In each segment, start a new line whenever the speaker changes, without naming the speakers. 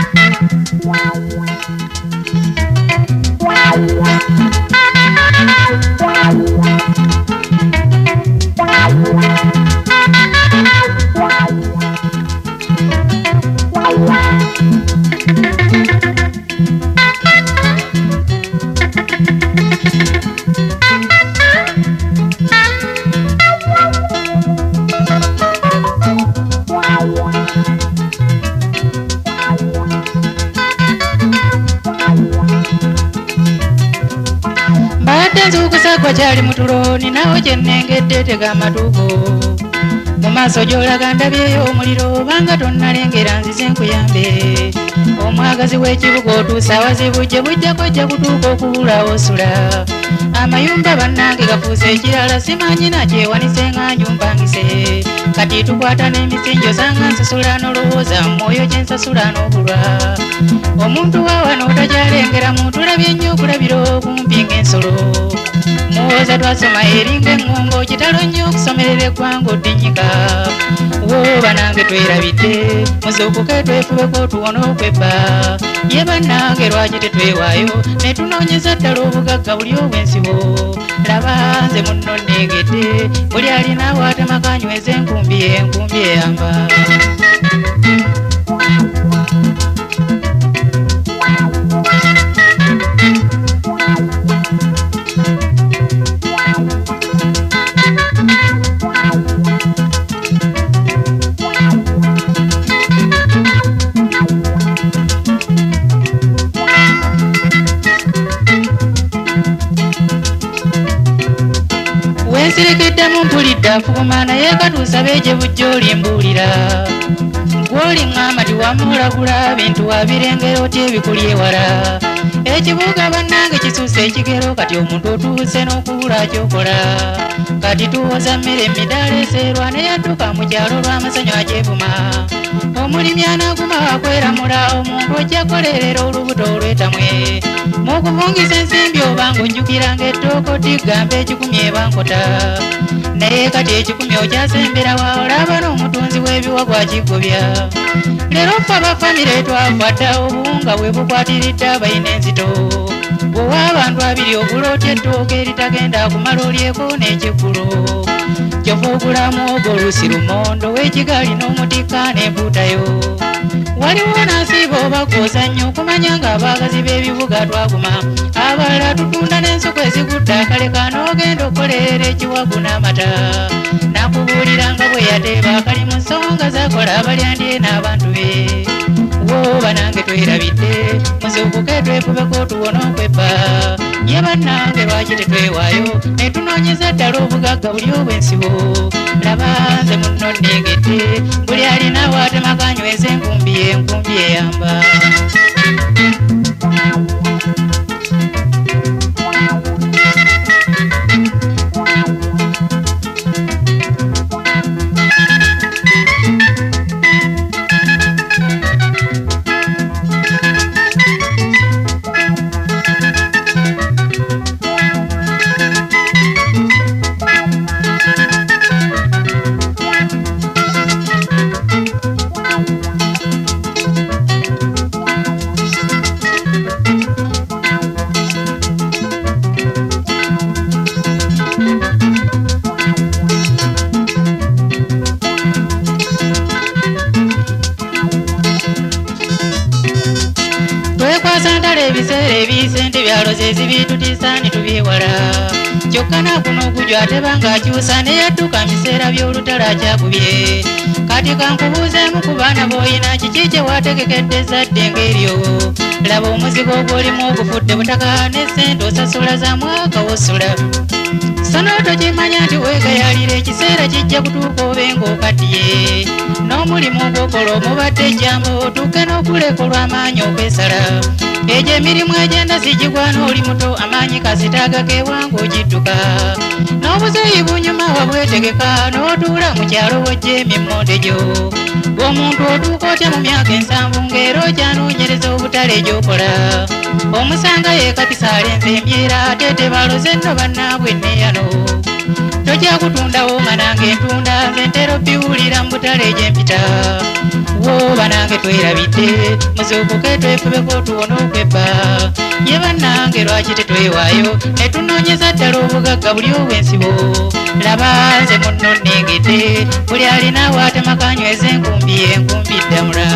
Kwa chali mutulo ninawo kyenengedde tega amatuuko mu maaso gy'olaga ndabyeyo omuliro banga tonnalengera nzize nkuyambe omwagazi w'ekibuga otuusa awazibujje bujjako ejja kutuuka okubulawo osula amayumba bannange gafuuse ekirala simanyi nakyewanise nga njumpangise kati tukwata n'emisinjo sanga nsasula n'olowooza mwoyo kye nsasula n'obulwa omuntu waawano otakyalengera muntu labye nnyo okulabira okumpi ng'ensolo muwoza twasoma eringa eŋŋongo kitalo nnyo okusomerera eggwanga oddinyika woba nange twerabidde muzuukuke twefubeko tuwona okwebba ye bannange lwaki tetwewaayo ne tunoonyeza ddala obugagga buli obw'ensibo laba nze munno nneegedde buli alinaawo atemakanyweza enkumbi eyamba Sirikiddemu mpulidde afuguma naye katuusa beeje bujja olimbuulira gw'oliŋŋamba tiwamulagula bintu wabirengera oti ebikuli ewala ekibuga bannange kisuuse ekigero kati omuntu otuuse n'okubula kyokola kati tuwoza mmere emidaala eseerwa ne yadduka mu kyalo lw'amasanyu agyevuma omulimi anaaguma wakweramula omuntu ojja kolerera olubuto olwetamwe mu kuvungisa ensimbi oba ng'ojjukiranga ettooka otigamba ekikumi ebankota naye kati ekikumi okyasembera wa olaba n'omutunzi w'ebiwagwa akigobya leero ffe abafamire twafa dda obuwunga bwe bukwatiridde abalina enzito bwewa abantu abiri ogula otya ettooka eritagenda kumala olyeko n'ekiggulo kyova ogulamu ogwo oluusi lumondo w'ekigaali n'omutikka n'empuutayo waliwo n'asiiba oba goosa nnyo okumanya ng'abaagazi b'ebibuga twaguma abalala tutunda n'ensuku ezigudde akaleka n'ogenda okukolerera ekiwagu n'amata nakubuulira nga bwe yateeba akali mu nsonga zakola abalyandye n'abantu be woba nange twerabidde muzuukuke twefubeko tuwona okwebba ye bannange lwaki tetwewaayo ne tunoonyeza ddala obugagga buli obw'ensibo laba nze munno nneegedde buli alinaawo atemakanyweza enkumbi eyamba ebiseera ebiyise byaloze ezibitutiisa ne tubyewala kyokka nakuno okujwa atebanga akyusa ne yadduka miseera by'olutalo akyakubye kati kankubuuzeemu ku baana b'oyina kiki kye waategekedde ezzadde ng'eryo laba omuzigo ogw'olimu ogufudde butaka ne ssente osasula za mwaka wosula sono tokimanya nti weegayalira ekiseera kijja kutuuka obenga okaddiye n'omulimu ogwokola omubadde ejjambo otuuke n'okuleka olw'amaanyi okwesala egyo emirimu egenda sigigwana oli muto amaanyi kasitaagako ewanga ogidduka n'obuzeeyi bunyuma wabwetegeka n'otuula mu kyalo wojja emimmonde gyo omuntu otuuka otya mu myaka 7 ng'era okyanoonyereza obutale egyokola omusanga yeekatisa alenze emyera ate tebaloze nno bannaabwe enneyano tojja kutundawo nga nange ntunda nze ntera obbiwulira mu butale egy'empita wo banange twerabidde muzuukuke twefubeko tuwone okwebba ye bannange lwaki tetwewaayo ne tunoonyeza ddala obugagga buli obwensibo laba nze munno nnengedde buli alinawo atemakanyweza enkumbi ddamula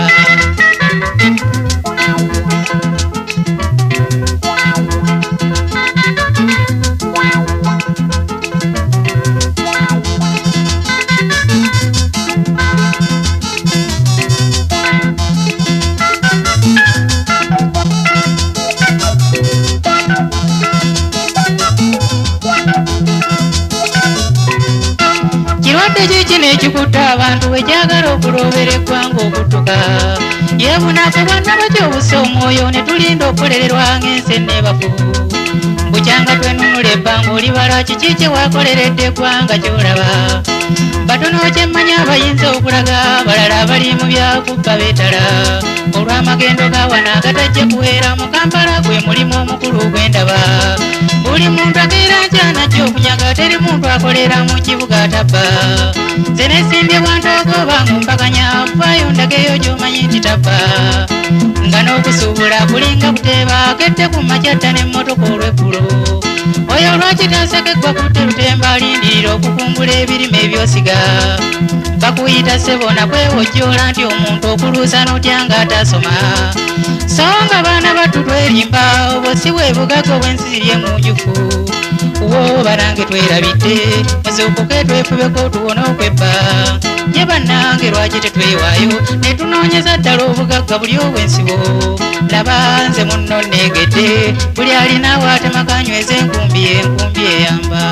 kirwadde kiki n'ekikutta abantu wejagala okulobera eggwanga okutuka yebunaku bwanna batya obusa omwoyo ne tulinda okukolererwa ng'ensi enneebafu bukyanga twenunula ebbanga olibala kiki kye wakoleredde eggwanga ky'olaba batono kyemmanya abayinza okulaga balala abali mu byakubba beetala olw'amagendo gawana agatajje kuweera mu kampala gwe mulimu omukulu gw'endaba buli muntu akeera nkyanajja okunyaga teri muntu akolera mu kibuga tabba nze nesimbye bwantoogo bangumpakanya vaayo ndageyo gy'omanyi nti tabba nga n'okusuubula kulinga kuteeba akette ku makyatta n'emmotoka olw'eggulo oyo olwakitasekeggwa kutte lutemba alindirira okukumbula ebirime ebyosiga bakuyita sebona kwewojjoola nti omuntu okuluusa n'otya ng'atasoma so nga baana battu twerimba obwo si bwe bugagga obw'ensi ziri engunjufu wo banange twerabidde muzuukuke twefubeko tuwone okwebba ye bannange lwaki tetwewaayo ne tunoonyeza ddala obugagga buli obwensibo laba nze munno nnengedde buli alinawo atemakanyweza enkumbi eyamba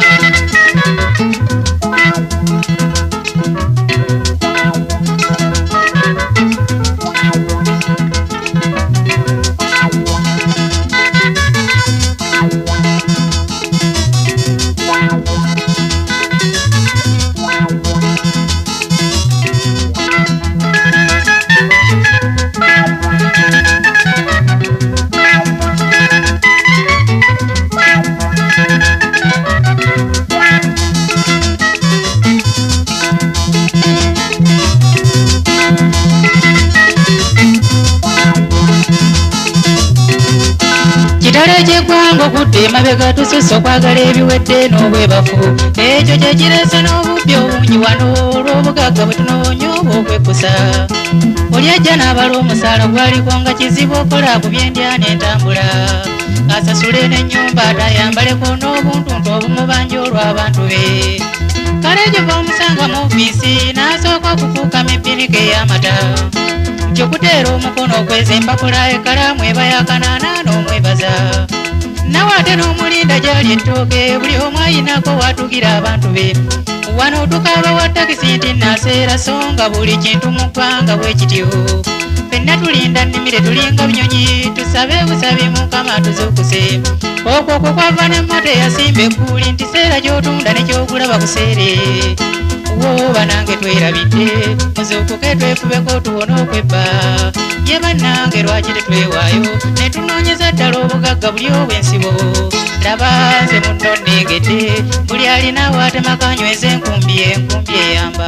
kitale ky'eggwanga okudda emabega tususse okwagala ebiwedde n'obwebafu ekyo kye kireese n'obubbi obungi wano olw'obugagga bwe tunoonya oba okwekusa oli ajja n'abala omusaala gwaliko nga kizibu okola ku byendya n'entambula asasule n'ennyumba atayambaleko n'obuntuntu obumubanja olw'abantu be kale egyo b'omusanga mu ofiisi n'asooka okufuukama ebbinika ey'amata kyokuteera omukono okweza empapula ekalamu eba yakanaana n'omwebaza nawe ate n'omulinda gyali ettooke buli omu ayinako watugira abantu be wano tukaaba wa takisi nti naseera so nga buli kintu mu ggwanga bwe kityo ffenna tulinda nnimire tulinga binyonyi tusabe busabi mukama tuzuukuse okwo kwo kwava n'emmota eyasimba egguuli nti seera gy'otunda nekyogula bakuseere wo banange twerabidde muzuukuke twefubeko tuwone okwebba ye bannange lwaki tetwewaayo ne tunoonyeza ddala obugagga buli obwensibo laba nze munno nnengedde buli alinawo atemakanyweza enkumbi eyamba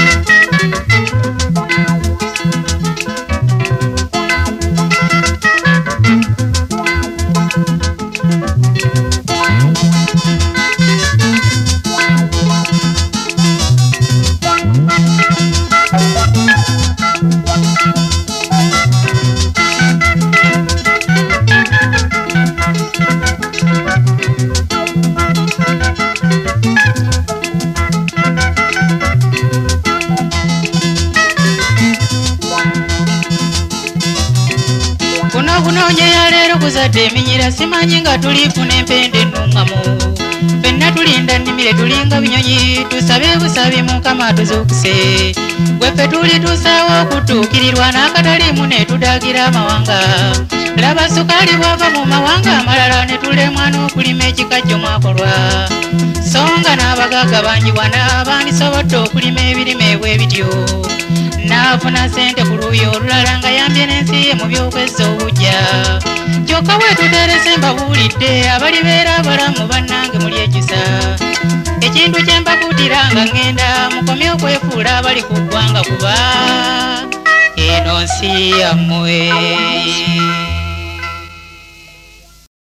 kunoonye ya leero kuzadde eminyira simanyi nga tulifuna empenda ennungamu ffenna tulinda nnimire tulinga binyonyi tusabe busabi mukama tuzuukuse gweffe tuli tusaawo okutuukirirwa n'akatalimu ne tudagira amawanga laba sukaali bwava mu mawanga amalala ne tulemwa n'okulima ekikajjo mwakolwa so nga n'abagagga bangi wana bandisobodde okulima ebirime bwe bityo n'afuna ssente ku luuyi olulala nga yambye n'ensi ye mu by'okwezza obujja kyokka bwe tuterese mbabuulidde abalibeera abalamu bannange muli ekisa ekintu kye mbakuutira nga ŋŋenda mukomye okwefuula abali ku ggwanga kuba eno nsi yammwe.